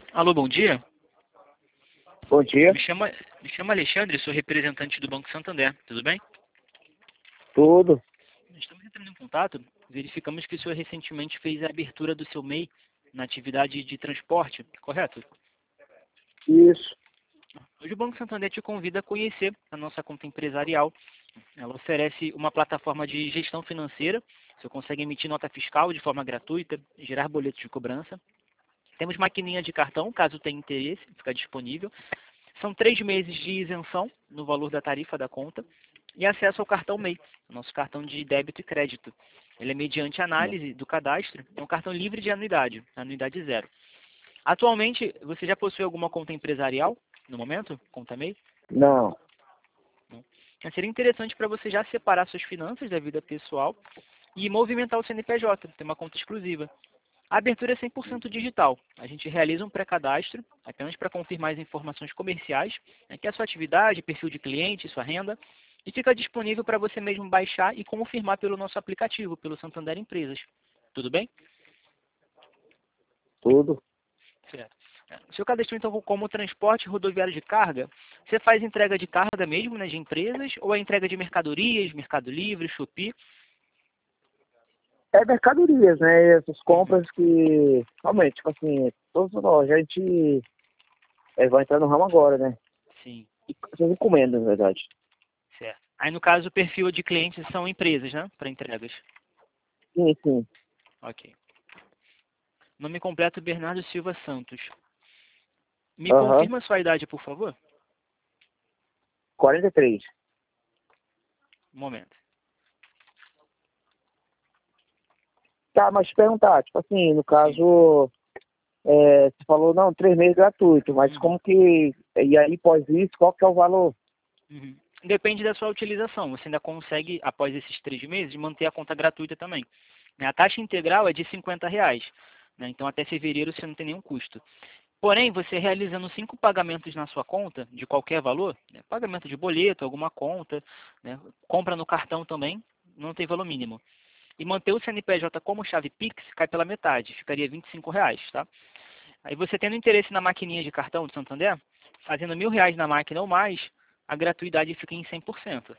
Alô, bom dia. Bom dia, Me chamo Alexandre, sou representante do Banco Santander. Tudo bem? tudo. Estamos entrando em contato. Verificamos que o senhor recentemente fez a abertura do seu MEI na atividade de transporte, correto? Isso. Hoje o Banco Santander te convida a conhecer a nossa conta empresarial. Ela oferece uma plataforma de gestão financeira. Você consegue emitir nota fiscal de forma gratuita, gerar boletos de cobrança. Temos maquininha de cartão, caso tenha interesse, fica disponível. São 3 meses de isenção no valor da tarifa da conta e acesso ao cartão MEI, nosso cartão de débito e crédito. Ele é mediante análise do cadastro, é um cartão livre de anuidade zero. Atualmente, você já possui alguma conta empresarial no momento? Conta MEI? Não. Não. Mas seria interessante para você já separar suas finanças da vida pessoal e movimentar o CNPJ, ter uma conta exclusiva. A abertura é 100% digital. A gente realiza um pré-cadastro apenas para confirmar as informações comerciais, né, que é a sua atividade, perfil de cliente, sua renda, e fica disponível para você mesmo baixar e confirmar pelo nosso aplicativo, pelo Santander Empresas. Tudo bem? Tudo. Certo. O seu cadastro, então, como transporte rodoviário de carga, você faz entrega de carga mesmo, né, de empresas, ou a entrega de mercadorias, Mercado Livre, Shopee? É mercadorias, né? Essas Uhum. compras que, realmente, tipo assim, todos nós, a gente vai entrar no ramo agora, né? Sim, E essas encomendas, na verdade. certo. Aí, no caso, o perfil de clientes são empresas, né, para entregas. Sim, sim. Ok. Nome completo, Bernardo Silva Santos. Me Aham. confirma a sua idade, por favor? 43. Um momento. Tá, mas te perguntar, tipo assim, no Sim. caso, você falou, não, 3 meses gratuito, mas Uhum. como que, e aí, pós isso, qual que é o valor? Uhum. Depende da sua utilização. Você ainda consegue, após esses 3 meses, manter a conta gratuita também. Né, a taxa integral é de R$ 50, né? Então, até fevereiro você não tem nenhum custo. Porém, você realizando 5 pagamentos na sua conta, de qualquer valor, né, pagamento de boleto, alguma conta, né, compra no cartão também, não tem valor mínimo. E manter o CNPJ como chave Pix cai pela metade, ficaria R$ 25, tá? Aí você tendo interesse na maquininha de cartão do Santander, fazendo R$ 1.000 na máquina ou mais, a gratuidade fica em 100%.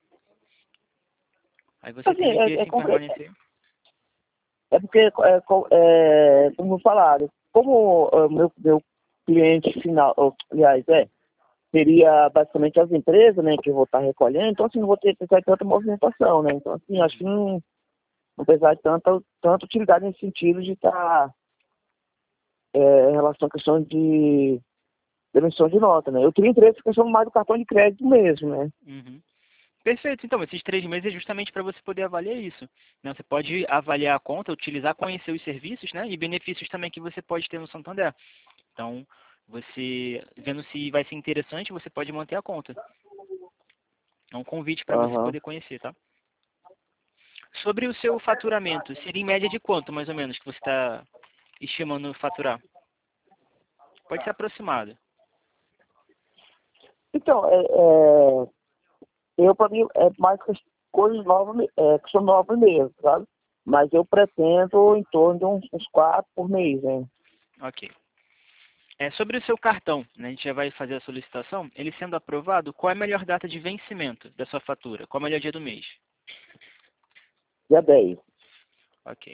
Aí você Assim, tendo interesse em permanecer. é porque, como vou falar, como meu cliente final, aliás, seria basicamente as empresas, né, que eu vou estar recolhendo, então assim, não vou ter precisar de tanta movimentação, né, então assim, acho que Uhum. não precisar de tanta utilidade nesse sentido de estar em relação à questão de emissão de nota, né. Eu teria interesse em questão mais do cartão de crédito mesmo, né. Uhum. Perfeito. Então, esses 3 meses é justamente para você poder avaliar isso, né? Você pode avaliar a conta, utilizar, conhecer os serviços, né? E benefícios também que você pode ter no Santander. Então, você vendo se vai ser interessante, você pode manter a conta. É um convite para você Aham. poder conhecer, tá? Sobre o seu faturamento, seria em média de quanto, mais ou menos, que você está estimando faturar? Pode ser aproximado. Então, eu, para mim, é mais coisas novas, que são novas mesmo, sabe? Mas eu pretendo em torno de uns 4 por mês, né? Ok. Sobre o seu cartão, né, a gente já vai fazer a solicitação. Ele sendo aprovado, qual é a melhor data de vencimento da sua fatura? Qual é o melhor dia do mês? Dia 10. Ok.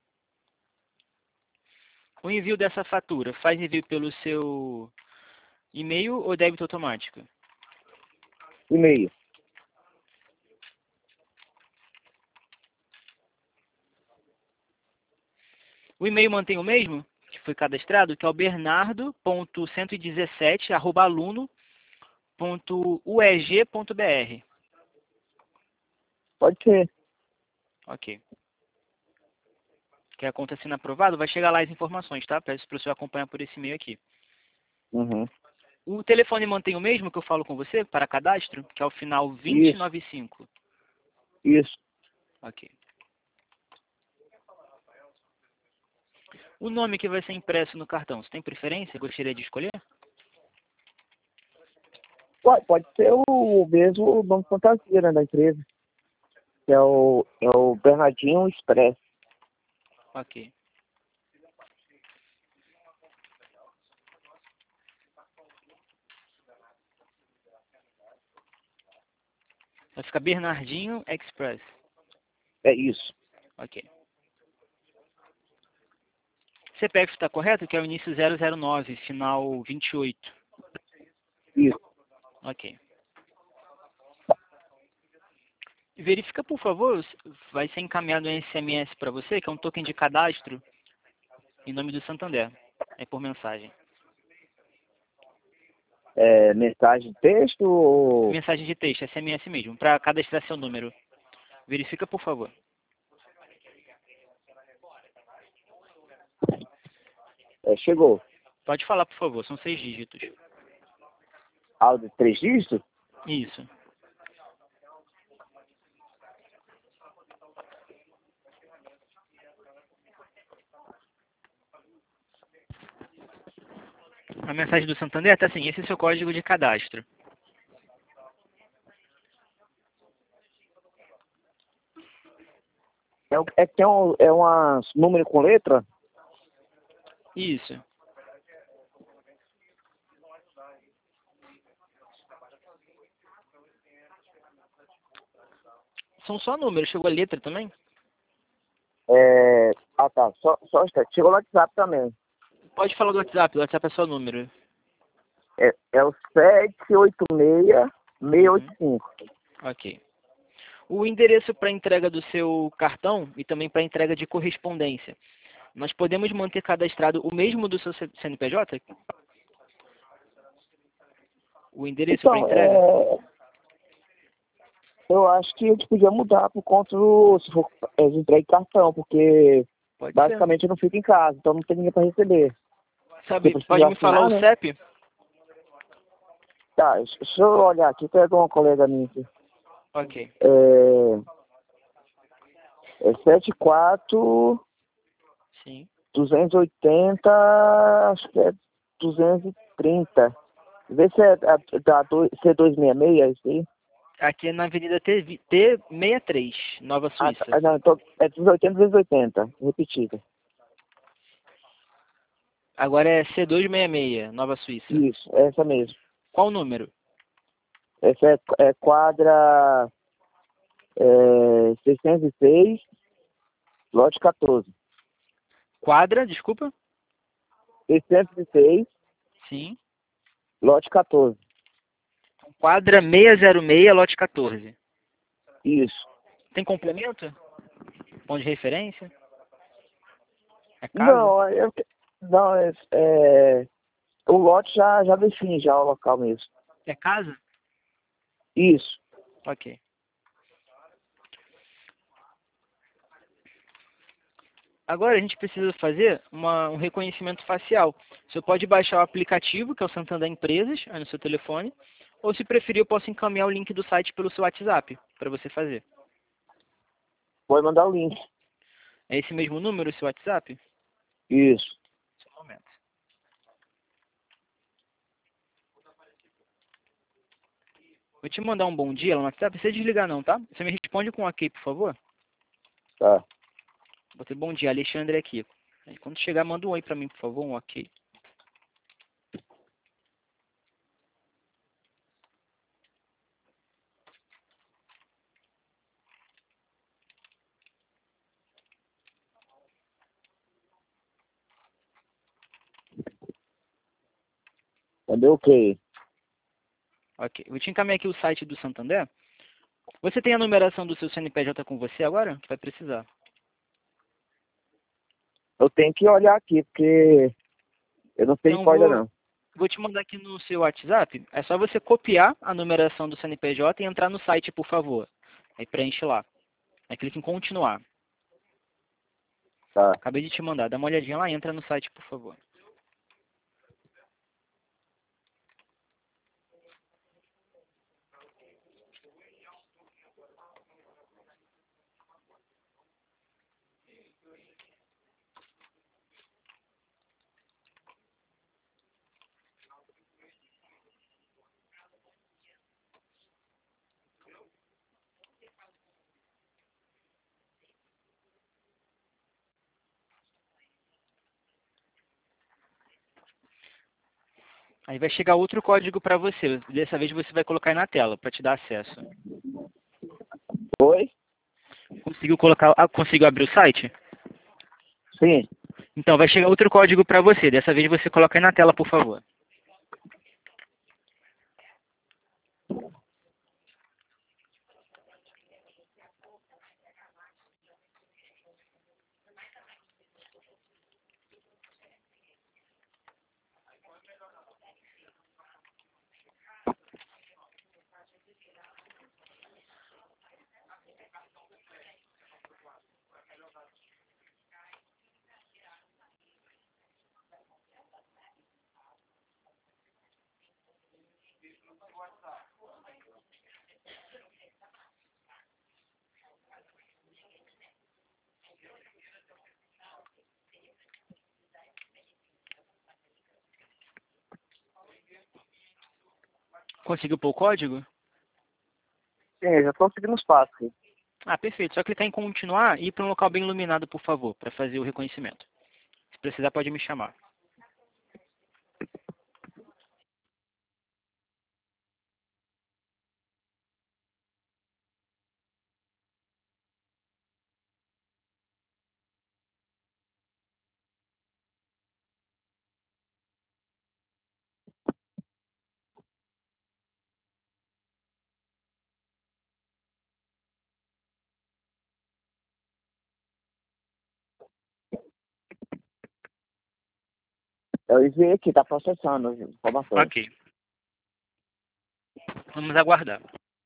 O envio dessa fatura faz envio pelo seu e-mail ou débito automático? E-mail. O e-mail mantém o mesmo, que foi cadastrado, que é o bernardo.117@aluno.ueg.br. Pode ser. Ok. Que a conta sendo aprovada, vai chegar lá as informações, tá? Peço para o senhor acompanhar por esse e-mail aqui. Uhum. O telefone mantém o mesmo que eu falo com você para cadastro, que é o final Isso, 2095. isso. Ok. O nome que vai ser impresso no cartão, você tem preferência? Gostaria de escolher? Pode ser o mesmo nome fantasia, né, da empresa, que é o Bernardinho Express. Ok. Vai ficar Bernardinho Express. É isso. Ok. CPF está correto? Que é o início 009, final 28. Isso. Ok. Verifica, por favor, vai ser encaminhado um SMS para você, que é um token de cadastro em nome do Santander. É por mensagem. Mensagem de texto ou... Mensagem de texto, SMS mesmo, para cadastrar seu número. Verifica, por favor. Chegou. Pode falar, por favor, são 6 dígitos. Áudio de 3 dígitos? Isso. A mensagem do Santander está assim, esse é seu código de cadastro. Que é um número com letra? Isso. São só números, chegou a letra também? Tá. Só chegou no WhatsApp também. Pode falar do WhatsApp, o WhatsApp é só número. É o 786-685. Ok. O endereço para entrega do seu cartão e também para entrega de correspondência. Nós podemos manter cadastrado o mesmo do seu CNPJ? O endereço para Então, entrega? eu acho que a gente podia mudar por conta do... Se for de entrega de cartão, porque Pode ser. basicamente eu não fico em casa, então não tem ninguém para receber. Sabe, Porque pode precisa me falar assinar, o né? CEP? Tá, deixa eu olhar aqui, que é de uma colega minha aqui. Ok. É 74 Sim. 280, acho que é 230. Vê se é da C266, é isso aí. Aqui é na Avenida T63, Nova Suíça. Não, então é 280, 280, repetida. Agora é C266, Nova Suíça. Isso, é essa mesmo. Qual o número? Essa é quadra 606, lote 14. Quadra, desculpa? 606, Sim. lote 14. Quadra 606, lote 14. Isso. Tem complemento? Ponto de referência? É casa? Não, o lote já define já o local mesmo. É casa? Isso. Ok. Agora a gente precisa fazer um reconhecimento facial. Você pode baixar o aplicativo, que é o Santander Empresas, aí no seu telefone, ou se preferir eu posso encaminhar o link do site pelo seu WhatsApp, para você fazer. Pode mandar o link. É esse mesmo número, o seu WhatsApp? Isso. Só um momento. Vou te mandar um bom dia lá no WhatsApp, não precisa desligar não, tá? Você me responde com um ok, por favor? Tá. Botei bom dia, Alexandre aqui. Aí, quando chegar, manda um oi pra mim, por favor, um ok. Cadê o quê? Ok. Vou te encaminhar aqui o site do Santander. Você tem a numeração do seu CNPJ com você agora? Vai precisar. Eu tenho que olhar aqui, porque eu não sei de Então, cor ainda não. vou te mandar aqui no seu WhatsApp. É só você copiar a numeração do CNPJ e entrar no site, por favor. Aí preenche lá. Aí clica em continuar. Tá. Acabei de te mandar. Dá uma olhadinha lá e entra no site, por favor. Aí vai chegar outro código para você. Dessa vez você vai colocar aí na tela para te dar acesso. Oi? Conseguiu abrir o site? Sim. Então vai chegar outro código para você. Dessa vez você coloca aí na tela, por favor. Conseguiu pôr o código? Sim, eu já estou seguindo os passos aqui. Ah, perfeito. Só clicar em continuar e ir para um local bem iluminado, por favor, para fazer o reconhecimento. Se precisar, pode me chamar. Eu enviei aqui, está processando as informações. Ok. Vamos aguardar.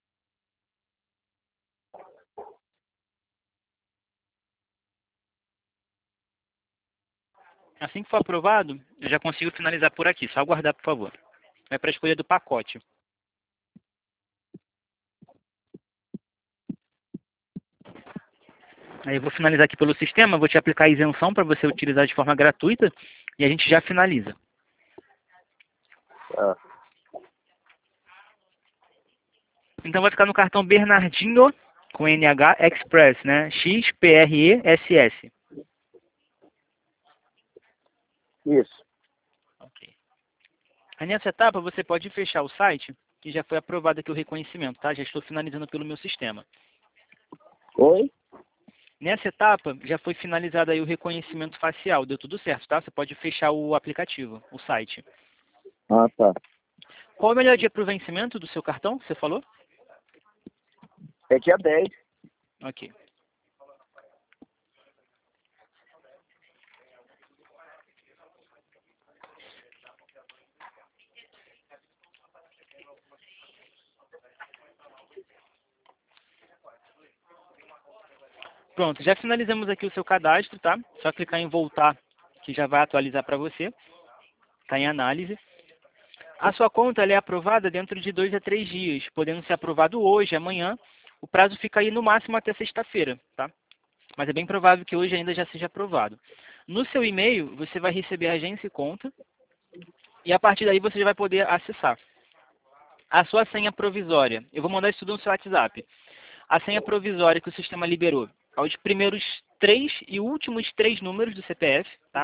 Assim que for aprovado, eu já consigo finalizar por aqui. Só aguardar, por favor. Vai para a escolha do pacote. Aí eu vou finalizar aqui pelo sistema, vou te aplicar a isenção para você utilizar de forma gratuita e a gente já finaliza. Ah, Então vai ficar no cartão Bernardinho com NH Express, né? XPRESS. isso. Ok. Aí nessa etapa você pode fechar o site, que já foi aprovado aqui o reconhecimento, tá? Já estou finalizando pelo meu sistema. Oi? Nessa etapa já foi finalizado aí o reconhecimento facial, deu tudo certo, tá? Você pode fechar o aplicativo, o site. Ah, tá. Qual o melhor dia para o vencimento do seu cartão? Você falou? É dia 10. Ok. Pronto, já finalizamos aqui o seu cadastro, tá? Só clicar em voltar, que já vai atualizar para você. Está em análise. A sua conta ela é aprovada dentro de 2 a 3 dias, podendo ser aprovado hoje, amanhã. O prazo fica aí no máximo até sexta-feira, tá? Mas é bem provável que hoje ainda já seja aprovado. No seu e-mail, você vai receber a agência e conta, e a partir daí você já vai poder acessar. A sua senha provisória, eu vou mandar isso tudo no seu WhatsApp. A senha provisória que o sistema liberou é os primeiros 3 e últimos 3 números do CPF, tá?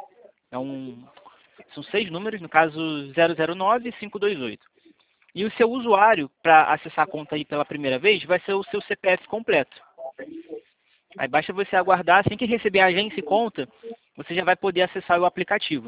São 6 números, no caso 009 e 528. E o seu usuário, para acessar a conta aí pela primeira vez, vai ser o seu CPF completo. Aí basta você aguardar, assim que receber a agência e conta, você já vai poder acessar o aplicativo.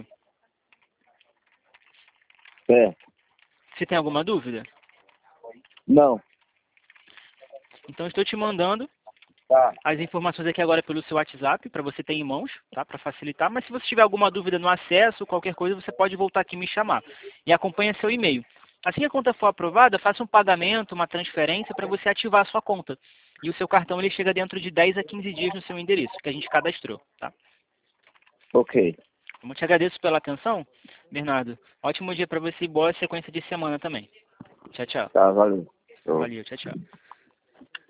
É. Você tem alguma dúvida? Não. Então estou te mandando Tá. as informações aqui agora pelo seu WhatsApp, para você ter em mãos, tá? Para facilitar. Mas se você tiver alguma dúvida no acesso, qualquer coisa, você pode voltar aqui e me chamar. E acompanha seu e-mail. Assim que a conta for aprovada, faça um pagamento, uma transferência para você ativar a sua conta. E o seu cartão ele chega dentro de 10 a 15 dias no seu endereço, que a gente cadastrou, tá? Ok. Eu te agradeço pela atenção, Bernardo. Ótimo dia para você e boa sequência de semana também. Tchau, tchau. Tá, valeu. Show. Valeu, tchau, tchau.